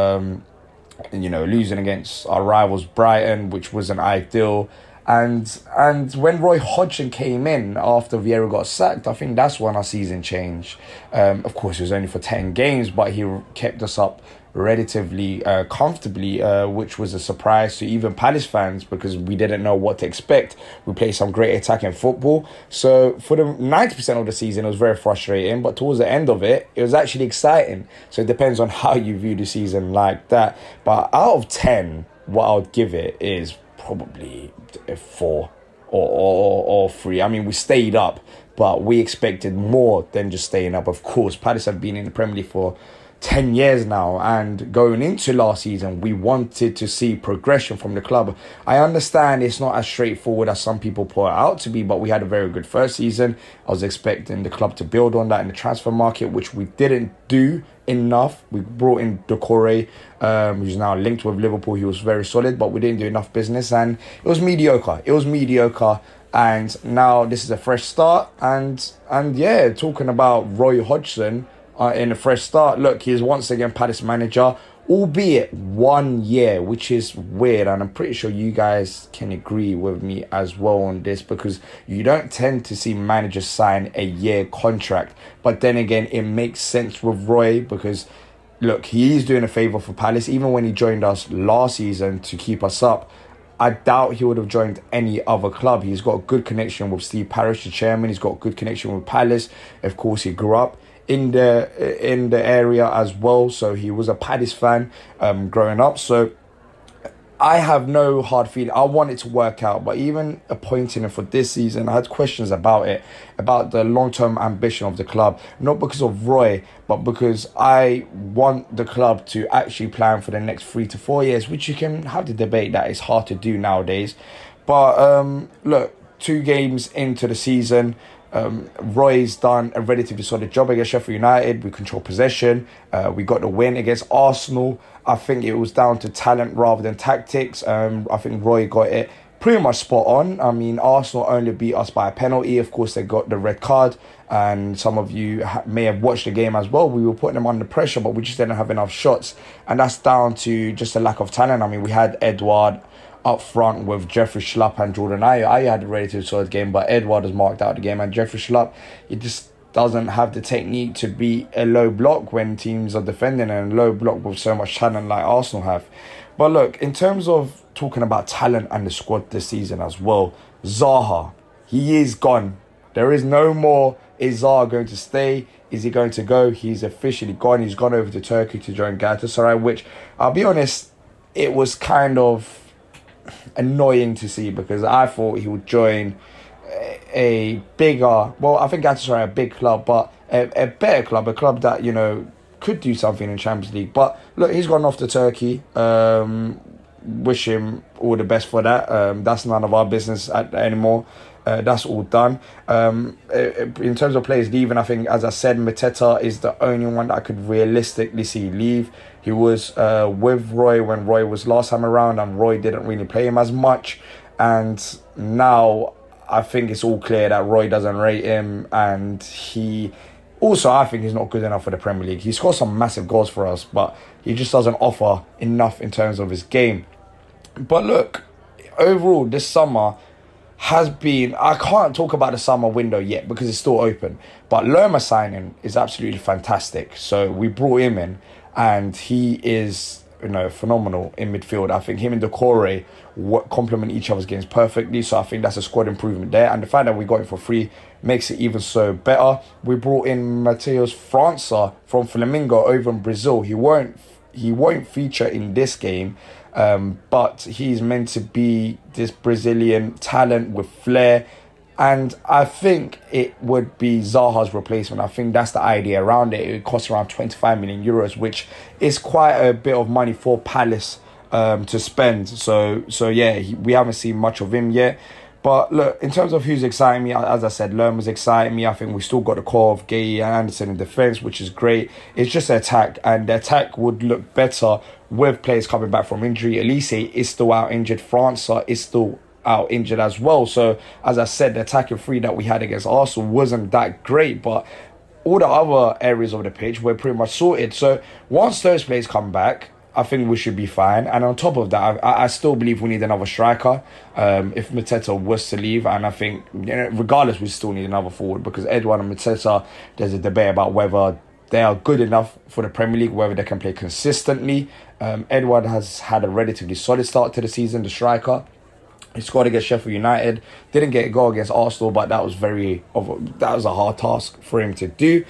Losing against our rivals Brighton, which wasn't ideal. And when Roy Hodgson came in after Vieira got sacked, I think that's when our season changed. Of course, it was only for 10 games, but he kept us up relatively comfortably, which was a surprise to even Palace fans because we didn't know what to expect. We played some great attacking football. So for the 90% of the season, it was very frustrating. But towards the end of it, it was actually exciting. So it depends on how you view the season like that. But out of 10, what I would give it is probably a 4 or 3. I mean, we stayed up, but we expected more than just staying up. Of course, Palace have been in the Premier League for 10 years now, and going into last season, we wanted to see progression from the club. I understand it's not as straightforward as some people put it out to be, but we had a very good first season. I was expecting the club to build on that in the transfer market, which we didn't do enough. We brought in Doucouré, who's now linked with Liverpool. He was very solid, but we didn't do enough business, and it was mediocre. And now this is a fresh start, and talking about Roy Hodgson in a fresh start. Look, he's once again Palace manager, albeit 1 year, which is weird, and I'm pretty sure you guys can agree with me as well on this, because you don't tend to see managers sign a year contract. But then again, it makes sense with Roy, because look, he is doing a favour for Palace. Even when he joined us last season to keep us up, I doubt he would have joined any other club. He's got a good connection with Steve Parish, the chairman. He's got a good connection with Palace. Of course, he grew up in the area as well, so he was a Palace fan growing up. So I have no hard feeling. I want it to work out, but even appointing him for this season, I had questions about it, about the long-term ambition of the club, not because of Roy, but because I want the club to actually plan for the next 3 to 4 years, which you can have the debate that it's hard to do nowadays. But look, 2 games into the season, Roy's done a relatively solid job against Sheffield United. We control possession. We got the win against Arsenal. I think it was down to talent rather than tactics. I think Roy got it pretty much spot on. I mean, Arsenal only beat us by a penalty. Of course, they got the red card, and some of you may have watched the game as well. We were putting them under pressure, but we just didn't have enough shots, and that's down to just a lack of talent. I mean, we had Edouard up front with Jeffrey Schlupp and Jordan Ayew. Ayew had a relatively solid game, but Edouard has marked out the game, and Jeffrey Schlupp, he just doesn't have the technique to beat a low block when teams are defending, and low block with so much talent like Arsenal have. But look, in terms of talking about talent and the squad this season as well, Zaha, he is gone. There is no more. Is Zaha going to stay? Is he going to go? He's officially gone. He's gone over to Turkey to join Galatasaray, which, I'll be honest, it was kind of annoying to see, because I thought he would join a bigger, well, I think Galatasaray a big club, but a better club, a club that, could do something in Champions League. But look, he's gone off to Turkey. Wish him all the best for that. That's none of our business anymore. That's all done. In terms of players leaving, I think, as I said, Mateta is the only one that I could realistically see leave. He was with Roy when Roy was last time around, and Roy didn't really play him as much. And now I think it's all clear that Roy doesn't rate him, and I think he's not good enough for the Premier League. He scored some massive goals for us, but he just doesn't offer enough in terms of his game. But look, overall, this summer, has been, I can't talk about the summer window yet because it's still open, but Lerma signing is absolutely fantastic. So we brought him in and he is, phenomenal in midfield. I think him and Decore complement each other's games perfectly. So I think that's a squad improvement there. And the fact that we got him for free makes it even so better. We brought in Mateus França from Flamengo over in Brazil. He won't feature in this game, but he's meant to be this Brazilian talent with flair. And I think it would be Zaha's replacement. I think that's the idea around it. It costs around 25 million euros, which is quite a bit of money for Palace to spend. So yeah, we haven't seen much of him yet. But look, in terms of who's exciting me, as I said, Lerma's exciting me. I think we still got the core of Gay and Anderson in defence, which is great. It's just the attack, and the attack would look better with players coming back from injury. Elise is still out injured. França is still out injured as well. So as I said, the attacking three that we had against Arsenal wasn't that great, but all the other areas of the pitch were pretty much sorted. So once those players come back, I think we should be fine. And on top of that, I still believe we need another striker if Mateta was to leave. And I think, regardless, we still need another forward, because Edouard and Mateta, there's a debate about whether they are good enough for the Premier League, whether they can play consistently. Edouard has had a relatively solid start to the season, the striker. He scored against Sheffield United. Didn't get a goal against Arsenal, but that was a hard task for him to do.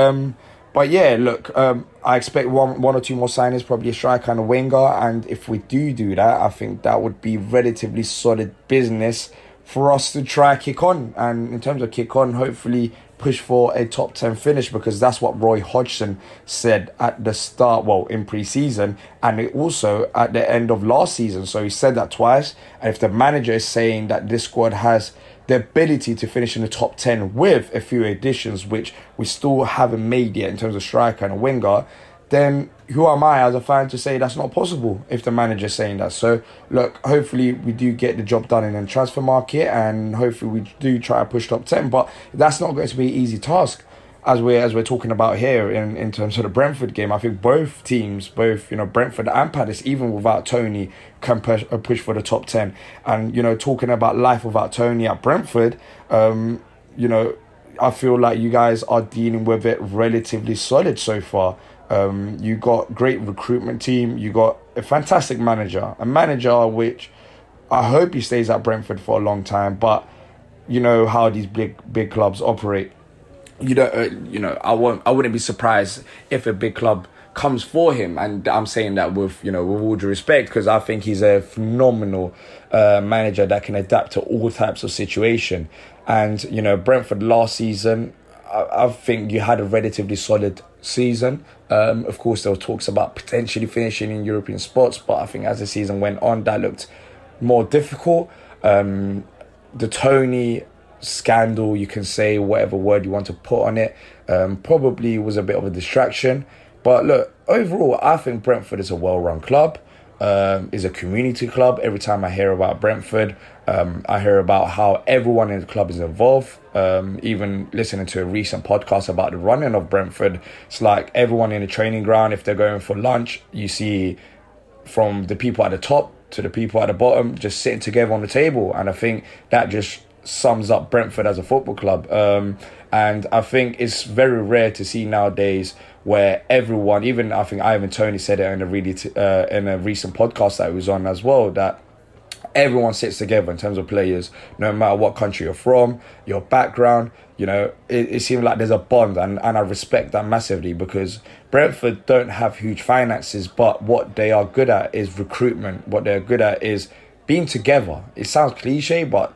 But yeah, look, I expect one or two more signings, probably a striker and a winger. And if we do that, I think that would be relatively solid business for us to try kick on. And in terms of kick on, hopefully push for a top 10 finish, because that's what Roy Hodgson said at the start, in pre-season, and it also at the end of last season. So he said that twice. And if the manager is saying that this squad has the ability to finish in the top 10 with a few additions, which we still haven't made yet in terms of striker and a winger, then who am I as a fan to say that's not possible if the manager's saying that? So look, hopefully we do get the job done in the transfer market, and hopefully we do try to push top 10, but that's not going to be an easy task as we're talking about here in terms of the Brentford game. I think both teams, Brentford and Palace, even without Tony, can push for the top 10. And talking about life without Tony at Brentford, I feel like you guys are dealing with it relatively solid so far. You got great recruitment team. You got a fantastic manager, which I hope he stays at Brentford for a long time. But you know how these big clubs operate. I wouldn't be surprised if a big club comes for him, and I'm saying that with all due respect, because I think he's a phenomenal manager that can adapt to all types of situation. And Brentford last season, I think you had a relatively solid season. Of course, there were talks about potentially finishing in European spots, but I think as the season went on, that looked more difficult. The Tony scandal, you can say whatever word you want to put on it, probably was a bit of a distraction. But look, overall, I think Brentford is a well-run club. Is a community club. Every time I hear about Brentford, I hear about how everyone in the club is involved. Even listening to a recent podcast about the running of Brentford, it's like everyone in the training ground, if they're going for lunch, you see from the people at the top to the people at the bottom just sitting together on the table. And I think that just sums up Brentford as a football club. And I think it's very rare to see nowadays where everyone, even I think Ivan Toney said it in a recent podcast that he was on as well, that everyone sits together in terms of players, no matter what country you're from, your background. It seems like there's a bond, and I respect that massively, because Brentford don't have huge finances, but what they are good at is recruitment. What they're good at is being together. It sounds cliche, but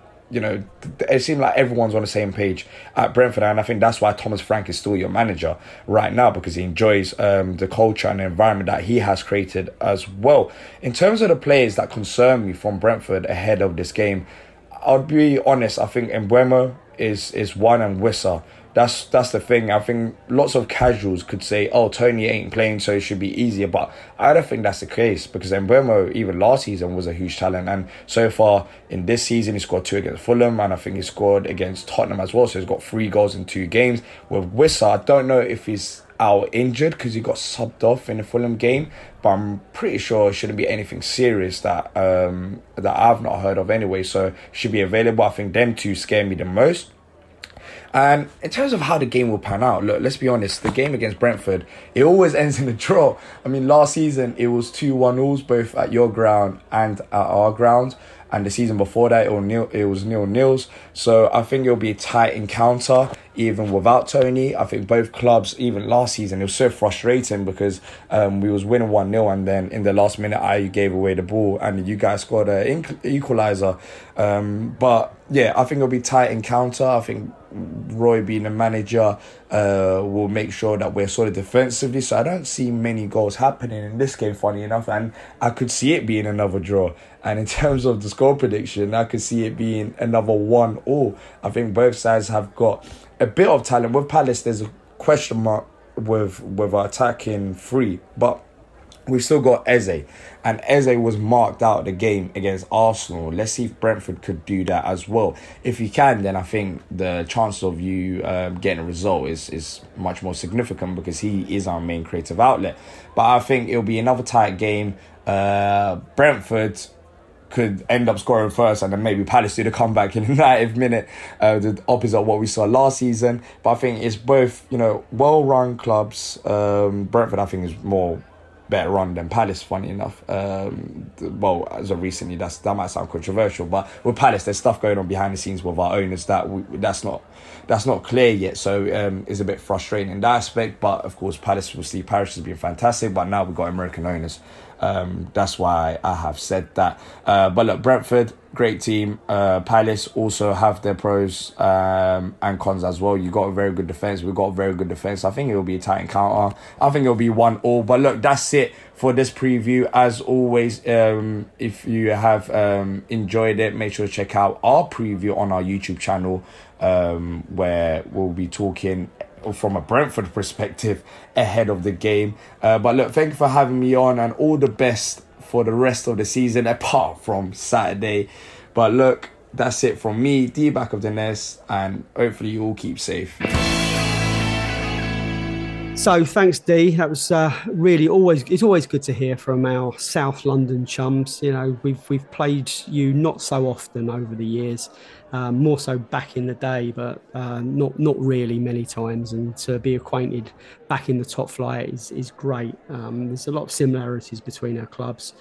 it seems like everyone's on the same page at Brentford, and I think that's why Thomas Frank is still your manager right now, because he enjoys the culture and the environment that he has created as well. In terms of the players that concern me from Brentford ahead of this game, I'll be honest, I think Mbeumo is one, and Wissa. That's the thing. I think lots of casuals could say, oh, Tony ain't playing, so it should be easier. But I don't think that's the case, because Mbeumo, even last season, was a huge talent. And so far in this season, he scored 2 against Fulham, and I think he scored against Tottenham as well. So he's got 3 goals in 2 games. With Wissa, I don't know if he's out injured because he got subbed off in the Fulham game, but I'm pretty sure it shouldn't be anything serious that I've not heard of anyway, so should be available. I think them two scare me the most. And in terms of how the game will pan out, look, let's be honest, the game against Brentford, it always ends in a draw. I mean, last season, it was 2-1-0s, both at your ground and at our ground. And the season before that, it was 0-0s. So I think it'll be a tight encounter, even without Tony. I think both clubs, even last season, it was so frustrating because we was winning 1-0 and then in the last minute, you gave away the ball and you guys scored an equaliser. But yeah, I think it'll be a tight encounter. I think Roy, being the manager, will make sure that we're solid defensively. So I don't see many goals happening in this game, funny enough. And I could see it being another draw. And in terms of the score prediction, I could see it being another 1-1. I think both sides have got a bit of talent. With Palace, there's a question mark with our attacking three. But we've still got Eze. And Eze was marked out of the game against Arsenal. Let's see if Brentford could do that as well. If you can, then I think the chance of you getting a result is much more significant because he is our main creative outlet. But I think it'll be another tight game. Brentford could end up scoring first and then maybe Palace do the comeback in the 90th minute, the opposite of what we saw last season. But I think it's both, well-run clubs. Brentford, I think, is more better run than Palace, funny enough. Well, as of recently, that might sound controversial, but with Palace, there's stuff going on behind the scenes with our owners that's not clear yet. So it's a bit frustrating in that aspect. But of course, Palace will see Parish has been fantastic, but now we've got American owners. That's why I have said that. But look, Brentford, great team. Palace also have their pros and cons as well. You got a very good defence. We've got a very good defence. I think it will be a tight encounter. I think it will be 1-1. But look, that's it for this preview. As always, if you have enjoyed it, make sure to check out our preview on our YouTube channel, where we'll be talking from a Brentford perspective ahead of the game. But look, thank you for having me on and all the best for the rest of the season apart from Saturday. But look, that's it from me, D Back of the Nest, and hopefully you all keep safe. So thanks, D. That was really it's always good to hear from our South London chums. We've played you not so often over the years, more so back in the day, but not really many times. And to be acquainted back in the top flight is great. There's a lot of similarities between our clubs.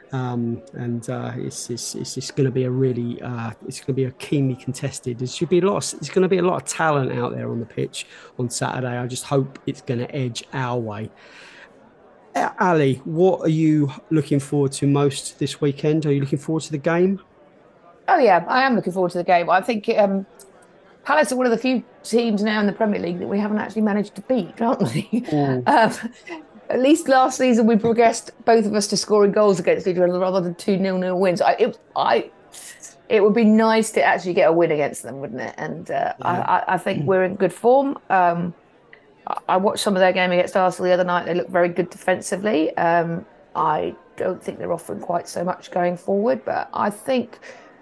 It's going to be it's going to be a keenly contested. There's going to be a lot of talent out there on the pitch on Saturday. I just hope it's going to edge our way. Ali, what are you looking forward to most this weekend? Are you looking forward to the game? Oh yeah, I am looking forward to the game. I think Palace are one of the few teams now in the Premier League that we haven't actually managed to beat, aren't we? At least last season we progressed, both of us, to scoring goals against each other rather than 2 0-0 wins. It would be nice to actually get a win against them, wouldn't it? And I think we're in good form. I watched some of their game against Arsenal the other night. They look very good defensively. I don't think they're offering quite so much going forward, but I think,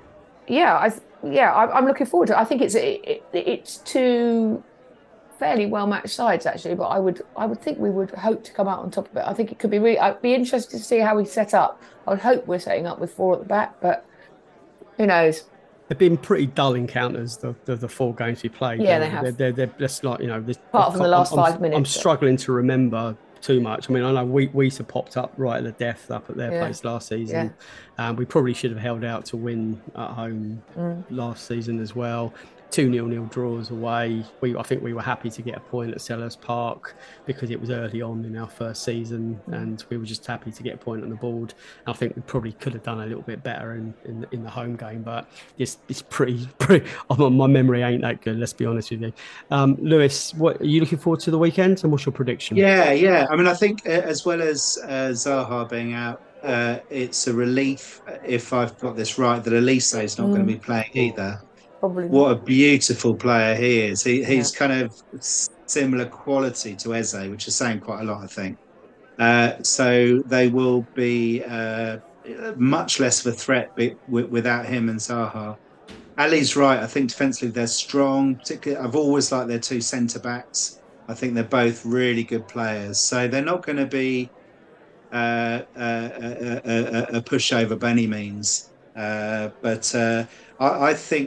I'm looking forward to it. I think it's two fairly well-matched sides, actually, but I would think we would hope to come out on top of it. I think it could be really. I'd be interested to see how we set up. I would hope we're setting up with 4 at the back, but who knows? They've been pretty dull encounters, the 4 games we played. Yeah, they have. They're just like, apart from the last 5 minutes. I'm struggling to remember too much. I mean, I know Weezer popped up right at the death up at their place last season. We probably should have held out to win at home last season as well. 2 0-0 draws away. I think we were happy to get a point at Selhurst Park because it was early on in our first season, and we were just happy to get a point on the board. I think we probably could have done a little bit better in the home game, but it's pretty. My memory ain't that good. Let's be honest with you. Lewis, what are you looking forward to the weekend, and what's your prediction? Yeah. I mean, I think as well as Zaha being out, it's a relief, if I've got this right, that Elise is not going to be playing either. What a beautiful player he is. He's kind of similar quality to Eze, which is saying quite a lot, I think. So they will be much less of a threat without him and Zaha. Ali's right. I think defensively they're strong. Particularly, I've always liked their 2 centre-backs. I think they're both really good players. So they're not going to be a pushover by any means. But I think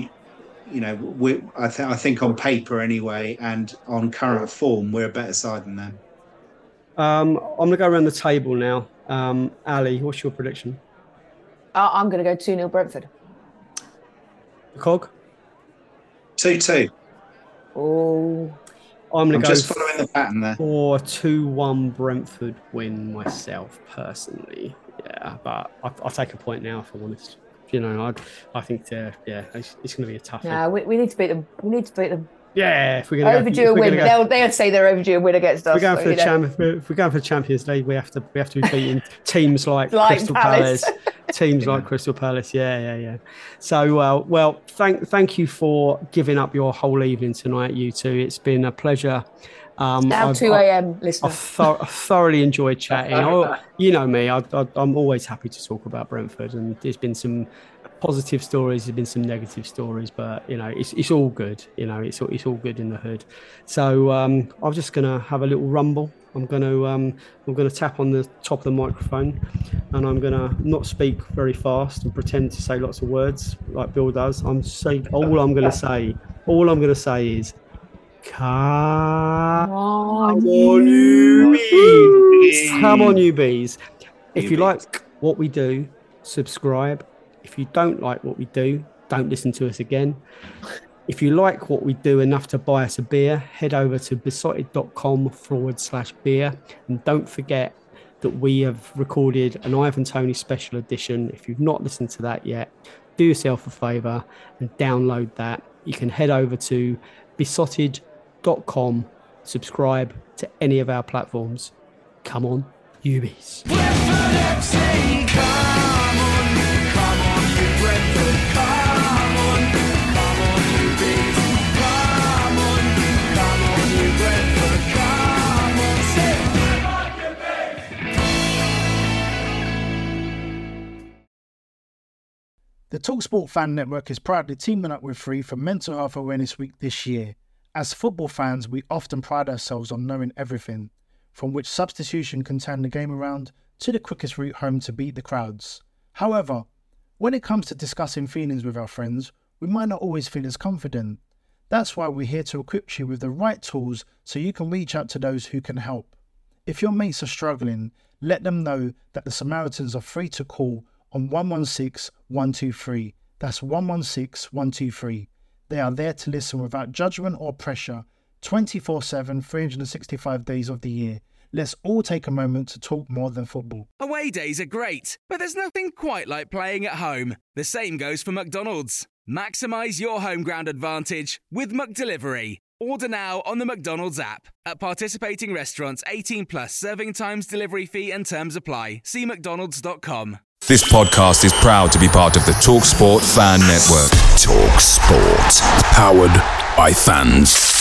I think on paper anyway, and on current form, we're a better side than them. I'm going to go around the table now. Ali, what's your prediction? I'm going to go 2-0 Brentford. Cog? 2-2. Oh. I'm going to go just following the pattern there. For 2-1 Brentford win myself, personally. Yeah, but I'll take a point now, if I'm honest. I think it's going to be a tough one. Yeah, we need to beat them. Yeah, if we're going to overdue a win, they'll say they're overdue a win against us. If we're going for the Champions League, we have to be beating teams like Crystal Palace. Teams like Crystal Palace, yeah. So, well, thank you for giving up your whole evening tonight, you two. It's been a pleasure. Now 2 a.m. listener. I've thoroughly enjoyed chatting. You know me, I'm always happy to talk about Brentford, and there's been some positive stories, there's been some negative stories, but it's all good. It's all good in the hood. So I'm just gonna have a little rumble. I'm gonna tap on the top of the microphone, and I'm gonna not speak very fast and pretend to say lots of words like Bill does. All I'm gonna say is, come on, you bees! Come on, you bees! If you like what we do, subscribe. If you don't like what we do, don't listen to us again. If you like what we do enough to buy us a beer, head over to besotted.com/beer. And don't forget that we have recorded an Ivan Toney special edition. If you've not listened to that yet, do yourself a favour and download that. You can head over to besotted.com, subscribe to any of our platforms. Come on, Ubies. The TalkSport Fan Network is proudly teaming up with Free for Mental Health Awareness Week this year. As football fans, we often pride ourselves on knowing everything, from which substitution can turn the game around to the quickest route home to beat the crowds. However, when it comes to discussing feelings with our friends, we might not always feel as confident. That's why we're here to equip you with the right tools so you can reach out to those who can help. If your mates are struggling, let them know that the Samaritans are free to call on 116 123. That's 116 123. They are there to listen without judgment or pressure, 24/7, 365 days of the year. Let's all take a moment to talk more than football. Away days are great, but there's nothing quite like playing at home. The same goes for McDonald's. Maximise your home ground advantage with McDelivery. Order now on the McDonald's app. At participating restaurants, 18+, serving times, delivery fee and terms apply. See mcdonalds.com. This podcast is proud to be part of the TalkSport Fan Network. TalkSport. Powered by fans.